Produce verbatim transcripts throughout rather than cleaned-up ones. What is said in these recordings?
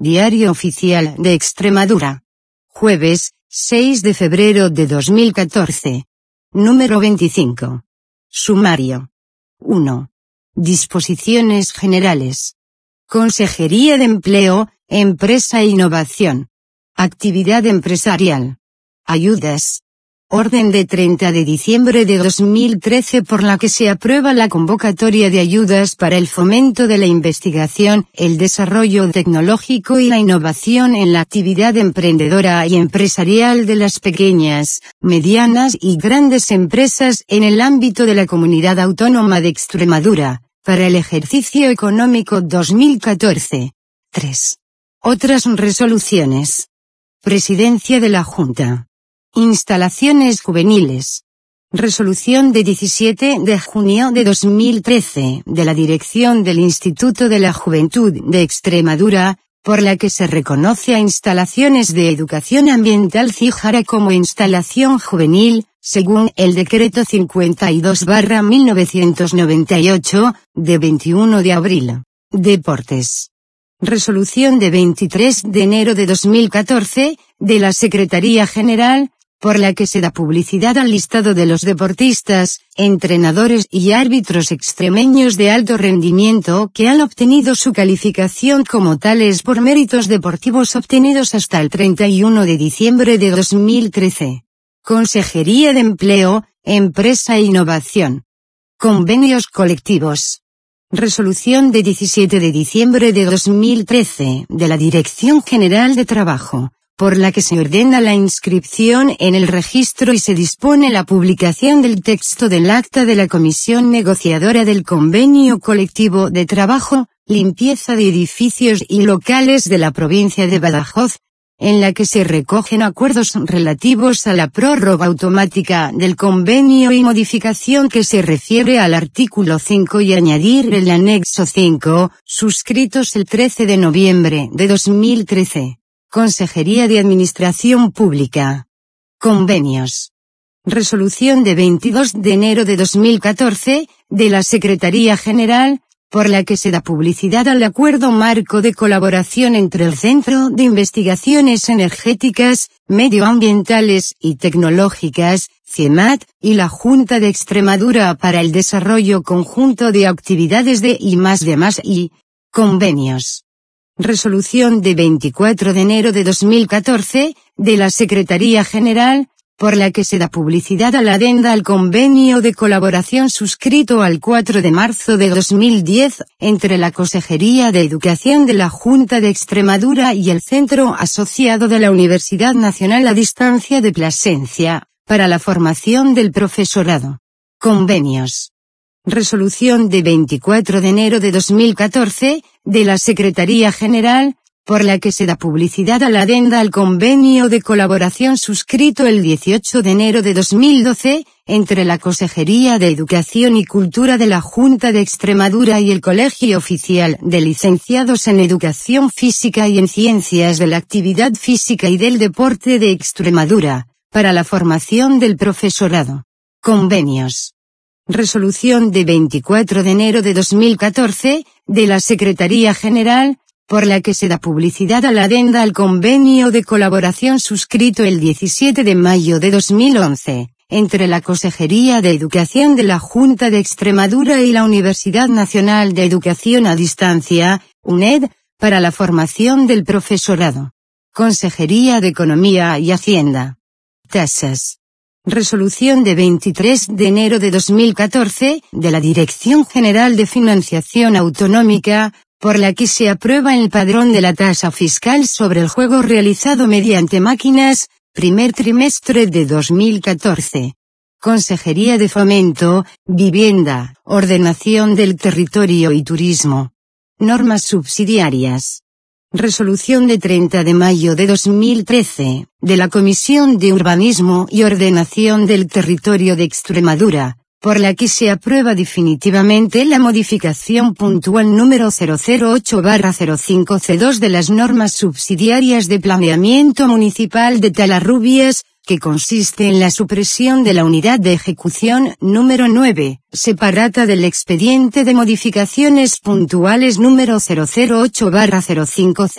Diario Oficial de Extremadura. Jueves, seis de febrero de dos mil catorce. Número veinticinco. Sumario. uno. Disposiciones generales. Consejería de Empleo, Empresa e Innovación. Actividad empresarial. Ayudas. Orden de treinta de diciembre de dos mil trece por la que se aprueba la convocatoria de ayudas para el fomento de la investigación, el desarrollo tecnológico y la innovación en la actividad emprendedora y empresarial de las pequeñas, medianas y grandes empresas en el ámbito de la Comunidad Autónoma de Extremadura, para el ejercicio económico dos mil catorce. tres. Otras resoluciones. Presidencia de la Junta. Instalaciones juveniles. Resolución de diecisiete de junio de dos mil trece, de la Dirección del Instituto de la Juventud de Extremadura, por la que se reconoce a Instalaciones de Educación Ambiental Cíjara como instalación juvenil, según el Decreto cincuenta y dos barra mil novecientos noventa y ocho, de veintiuno de abril. Deportes. Resolución de veintitrés de enero de dos mil catorce, de la Secretaría General, por la que se da publicidad al listado de los deportistas, entrenadores y árbitros extremeños de alto rendimiento que han obtenido su calificación como tales por méritos deportivos obtenidos hasta el treinta y uno de diciembre de dos mil trece. Consejería de Empleo, Empresa e Innovación. Convenios colectivos. Resolución de diecisiete de diciembre de dos mil trece, de la Dirección General de Trabajo, por la que se ordena la inscripción en el registro y se dispone la publicación del texto del acta de la Comisión Negociadora del Convenio Colectivo de Trabajo, Limpieza de Edificios y Locales de la provincia de Badajoz, en la que se recogen acuerdos relativos a la prórroga automática del convenio y modificación que se refiere al artículo cinco y añadir el anexo cinco, suscritos el trece de noviembre de dos mil trece. Consejería de Administración Pública. Convenios. Resolución de veintidós de enero de dos mil catorce, de la Secretaría General, por la que se da publicidad al Acuerdo Marco de Colaboración entre el Centro de Investigaciones Energéticas, Medioambientales y Tecnológicas, CIEMAT, y la Junta de Extremadura para el Desarrollo Conjunto de Actividades de I más D más I. Convenios. Resolución de veinticuatro de enero de dos mil catorce, de la Secretaría General, por la que se da publicidad a la adenda al convenio de colaboración suscrito al cuatro de marzo de dos mil diez, entre la Consejería de Educación de la Junta de Extremadura y el Centro Asociado de la Universidad Nacional a Distancia de Plasencia, para la formación del profesorado. Convenios. Resolución de veinticuatro de enero de dos mil catorce, de la Secretaría General, por la que se da publicidad a la adenda al convenio de colaboración suscrito el dieciocho de enero de dos mil doce, entre la Consejería de Educación y Cultura de la Junta de Extremadura y el Colegio Oficial de Licenciados en Educación Física y en Ciencias de la Actividad Física y del Deporte de Extremadura, para la formación del profesorado. Convenios. Resolución de veinticuatro de enero de dos mil catorce, de la Secretaría General, por la que se da publicidad a la adenda al convenio de colaboración suscrito el diecisiete de mayo de dos mil once, entre la Consejería de Educación de la Junta de Extremadura y la Universidad Nacional de Educación a Distancia, UNED, para la formación del profesorado. Consejería de Economía y Hacienda. Tasas. Resolución de veintitrés de enero de dos mil catorce, de la Dirección General de Financiación Autonómica, por la que se aprueba el padrón de la tasa fiscal sobre el juego realizado mediante máquinas, primer trimestre de dos mil catorce. Consejería de Fomento, Vivienda, Ordenación del Territorio y Turismo. Normas subsidiarias. Resolución de treinta de mayo de dos mil trece, de la Comisión de Urbanismo y Ordenación del Territorio de Extremadura, por la que se aprueba definitivamente la modificación puntual número cero cero ocho barra cero cinco C dos de las normas subsidiarias de planeamiento municipal de Talarrubias, que consiste en la supresión de la unidad de ejecución número nueve, separada del expediente de modificaciones puntuales número cero cero ocho barra cero cinco C.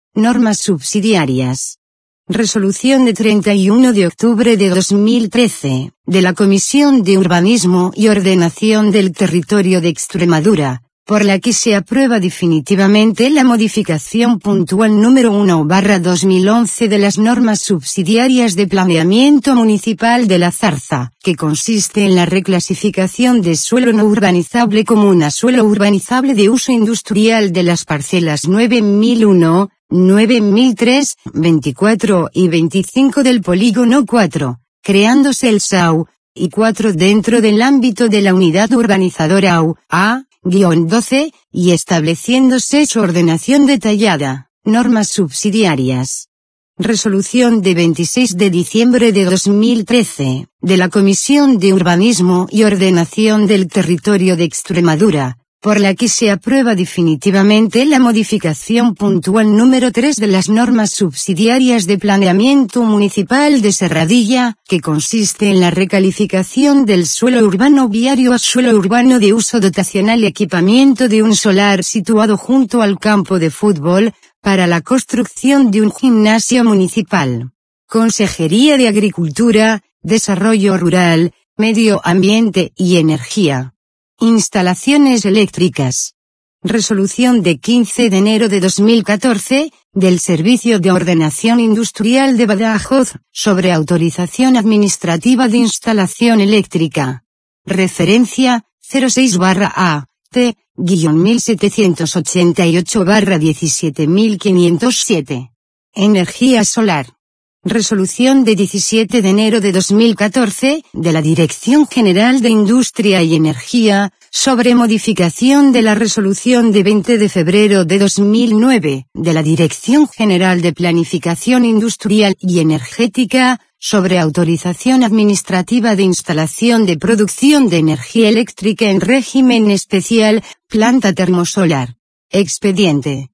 Normas subsidiarias. Resolución de treinta y uno de octubre de dos mil trece, de la Comisión de Urbanismo y Ordenación del Territorio de Extremadura, por la que se aprueba definitivamente la modificación puntual número uno barra dos mil once de las normas subsidiarias de planeamiento municipal de la Zarza, que consiste en la reclasificación de suelo no urbanizable común a suelo urbanizable de uso industrial de las parcelas nueve mil uno, nueve mil tres, veinticuatro y veinticinco del polígono cuatro, creándose el S A U, y cuatro dentro del ámbito de la unidad urbanizadora A U, A, doce, y estableciéndose su ordenación detallada. Normas subsidiarias. Resolución de veintiséis de diciembre de dos mil trece, de la Comisión de Urbanismo y Ordenación del Territorio de Extremadura, por la que se aprueba definitivamente la modificación puntual número tres de las normas subsidiarias de planeamiento municipal de Serradilla, que consiste en la recalificación del suelo urbano viario a suelo urbano de uso dotacional y equipamiento de un solar situado junto al campo de fútbol, para la construcción de un gimnasio municipal. Consejería de Agricultura, Desarrollo Rural, Medio Ambiente y Energía. Instalaciones eléctricas. Resolución de quince de enero de dos mil catorce, del Servicio de Ordenación Industrial de Badajoz, sobre autorización administrativa de instalación eléctrica. Referencia, cero seis barra A, T, mil setecientos ochenta y ocho barra diecisiete mil quinientos siete. Energía solar. Resolución de diecisiete de enero de dos mil catorce, de la Dirección General de Industria y Energía, sobre modificación de la resolución de veinte de febrero de dos mil nueve, de la Dirección General de Planificación Industrial y Energética, sobre autorización administrativa de instalación de producción de energía eléctrica en régimen especial, planta termosolar. Expediente.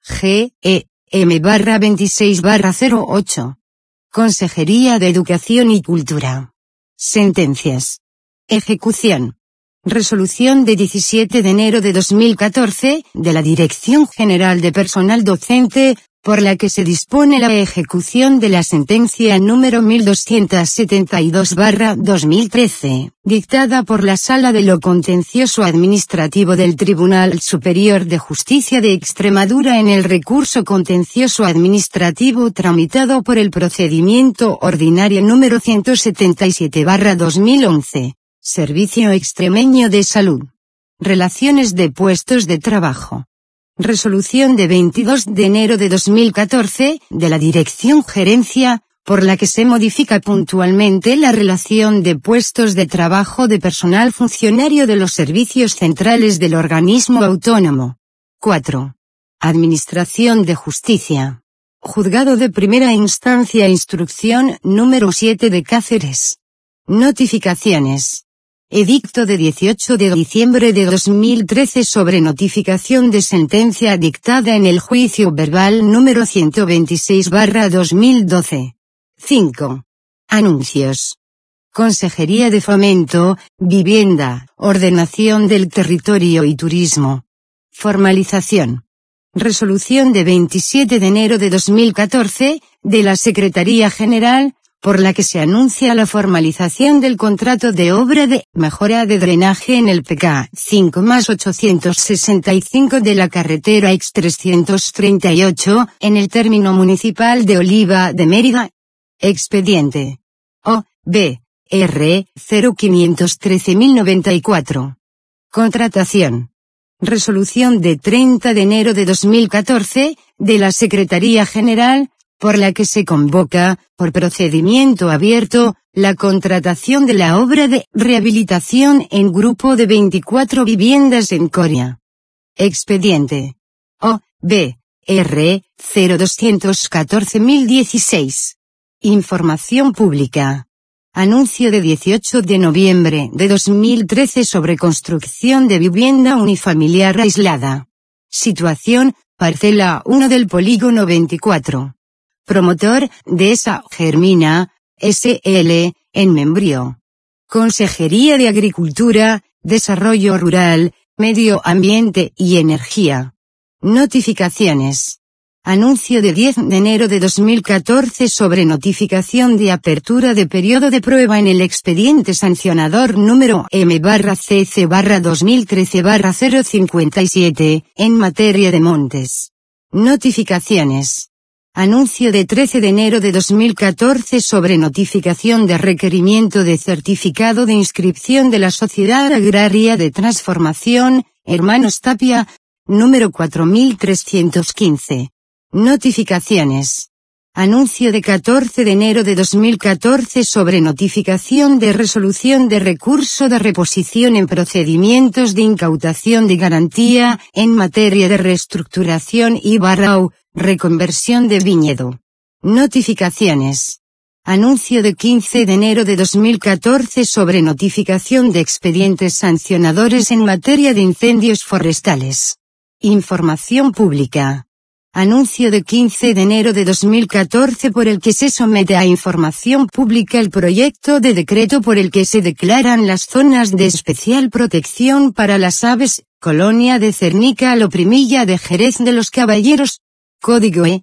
G E M barra veintiséis barra cero ocho. Consejería de Educación y Cultura. Sentencias. Ejecución. Resolución de diecisiete de enero de dos mil catorce, de la Dirección General de Personal Docente, por la que se dispone la ejecución de la sentencia número mil doscientos setenta y dos barra dos mil trece, dictada por la Sala de lo Contencioso Administrativo del Tribunal Superior de Justicia de Extremadura en el recurso contencioso administrativo tramitado por el procedimiento ordinario número ciento setenta y siete barra dos mil once, Servicio Extremeño de Salud. Relaciones de puestos de trabajo. Resolución de veintidós de enero de dos mil catorce, de la Dirección Gerencia, por la que se modifica puntualmente la relación de puestos de trabajo de personal funcionario de los servicios centrales del organismo autónomo. cuatro. Administración de Justicia. Juzgado de Primera Instancia Instrucción número siete de Cáceres. Notificaciones. Edicto de dieciocho de diciembre de dos mil trece sobre notificación de sentencia dictada en el juicio verbal número ciento veintiséis barra dos mil doce. cinco. Anuncios. Consejería de Fomento, Vivienda, Ordenación del Territorio y Turismo. Formalización. Resolución de veintisiete de enero de dos mil catorce, de la Secretaría General, por la que se anuncia la formalización del contrato de obra de mejora de drenaje en el P K cinco más ochocientos sesenta y cinco de la carretera X trescientos treinta y ocho, en el término municipal de Oliva de Mérida. Expediente. O B R cero quinientos trece mil noventa y cuatro. Contratación. Resolución de treinta de enero de dos mil catorce, de la Secretaría General, por la que se convoca, por procedimiento abierto, la contratación de la obra de rehabilitación en grupo de veinticuatro viviendas en Coria. Expediente. O B R cero doscientos catorce mil dieciséis. Información pública. Anuncio de dieciocho de noviembre de dos mil trece sobre construcción de vivienda unifamiliar aislada. Situación, parcela uno del polígono veinticuatro. Promotor, Dehesa Germina, S L, en Membrío. Consejería de Agricultura, Desarrollo Rural, Medio Ambiente y Energía. Notificaciones. Anuncio de diez de enero de dos mil catorce sobre notificación de apertura de periodo de prueba en el expediente sancionador número M C C dos mil trece cero cincuenta y siete, en materia de montes. Notificaciones. Anuncio de trece de enero de dos mil catorce sobre notificación de requerimiento de certificado de inscripción de la Sociedad Agraria de Transformación, Hermanos Tapia, número cuatro mil trescientos quince. Notificaciones. Anuncio de catorce de enero de dos mil catorce sobre notificación de resolución de recurso de reposición en procedimientos de incautación de garantía, en materia de reestructuración y barrao, reconversión de viñedo. Notificaciones. Anuncio de quince de enero de dos mil catorce sobre notificación de expedientes sancionadores en materia de incendios forestales. Información pública. Anuncio de quince de enero de dos mil catorce por el que se somete a información pública el proyecto de decreto por el que se declaran las zonas de especial protección para las aves, Colonia de Cernica Loprimilla de Jerez de los Caballeros, Código E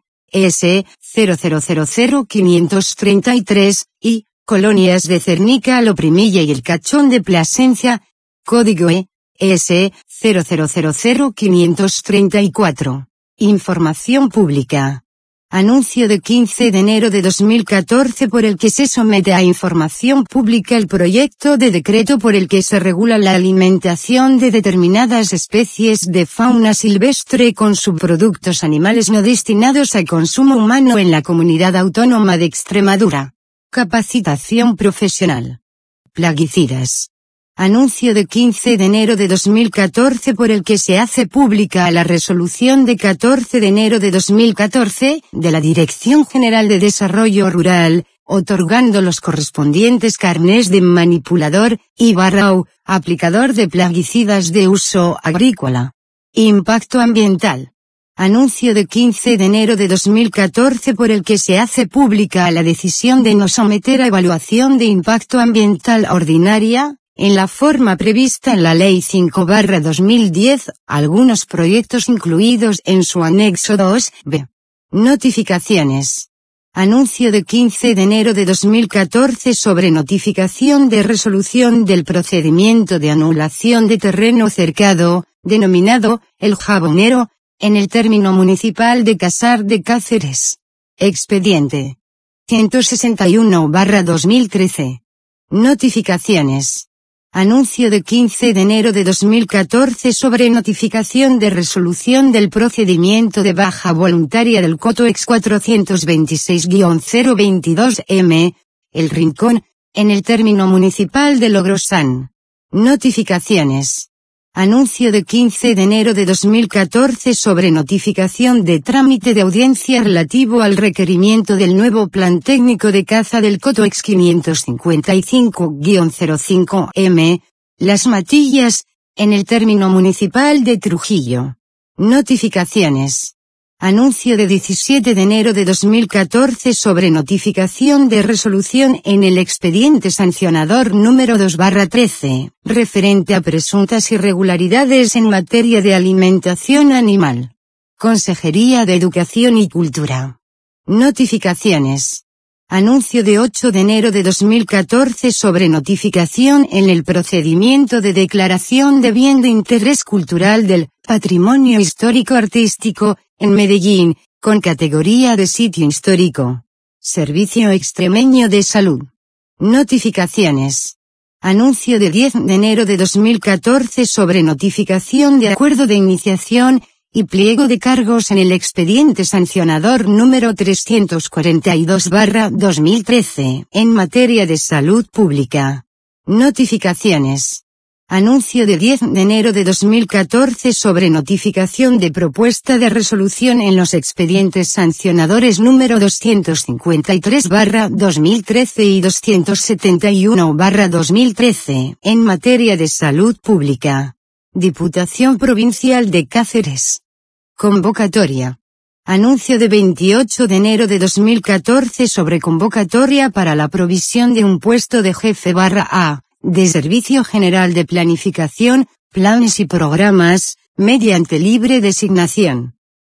S cero cero cero cero quinientos treinta y tres, y Colonias de Cernica Loprimilla y el Cachón de Plasencia, Código E S cero cero cero cero quinientos treinta y cuatro. Información pública. Anuncio de quince de enero de dos mil catorce por el que se somete a información pública el proyecto de decreto por el que se regula la alimentación de determinadas especies de fauna silvestre con subproductos animales no destinados a consumo humano en la Comunidad Autónoma de Extremadura. Capacitación profesional. Plaguicidas. Anuncio de quince de enero de dos mil catorce por el que se hace pública la resolución de catorce de enero de dos mil catorce, de la Dirección General de Desarrollo Rural, otorgando los correspondientes carnés de manipulador, y barrao, aplicador de plaguicidas de uso agrícola. Impacto ambiental. Anuncio de quince de enero de dos mil catorce por el que se hace pública la decisión de no someter a evaluación de impacto ambiental ordinaria, en la forma prevista en la Ley cinco barra dos mil diez, algunos proyectos incluidos en su anexo dos B. Notificaciones. Anuncio de quince de enero de dos mil catorce sobre notificación de resolución del procedimiento de anulación de terreno cercado, denominado, El Jabonero, en el término municipal de Casar de Cáceres. Expediente. ciento sesenta y uno barra dos mil trece. Notificaciones. Anuncio de quince de enero de dos mil catorce sobre notificación de resolución del procedimiento de baja voluntaria del Cotoex cuatrocientos veintiséis guion cero veintidós M, El Rincón, en el término municipal de Logrosán. Notificaciones. Anuncio de quince de enero de dos mil catorce sobre notificación de trámite de audiencia relativo al requerimiento del nuevo Plan Técnico de Caza del Cotoex quinientos cincuenta y cinco guion cero cinco M, Las Matillas, en el término municipal de Trujillo. Notificaciones. Anuncio de diecisiete de enero de dos mil catorce sobre notificación de resolución en el expediente sancionador número dos barra trece, referente a presuntas irregularidades en materia de alimentación animal. Consejería de Educación y Cultura. Notificaciones. Anuncio de ocho de enero de dos mil catorce sobre notificación en el procedimiento de declaración de bien de interés cultural del patrimonio histórico-artístico, en Medellín, con categoría de sitio histórico. Servicio Extremeño de Salud. Notificaciones. Anuncio de diez de enero de dos mil catorce sobre notificación de acuerdo de iniciación y pliego de cargos en el expediente sancionador número trescientos cuarenta y dos barra dos mil trece, en materia de salud pública. Notificaciones. Anuncio de diez de enero de dos mil catorce sobre notificación de propuesta de resolución en los expedientes sancionadores número doscientos cincuenta y tres barra dos mil trece y doscientos setenta y uno barra dos mil trece, en materia de salud pública. Diputación Provincial de Cáceres. Convocatoria. Anuncio de veintiocho de enero de dos mil catorce sobre convocatoria para la provisión de un puesto de jefe barra A, de Servicio General de Planificación, Planes y Programas, mediante libre designación.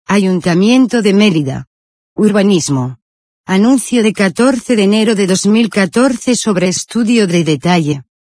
Ayuntamiento de Mérida. Urbanismo. Anuncio de catorce de enero de dos mil catorce sobre estudio de detalle.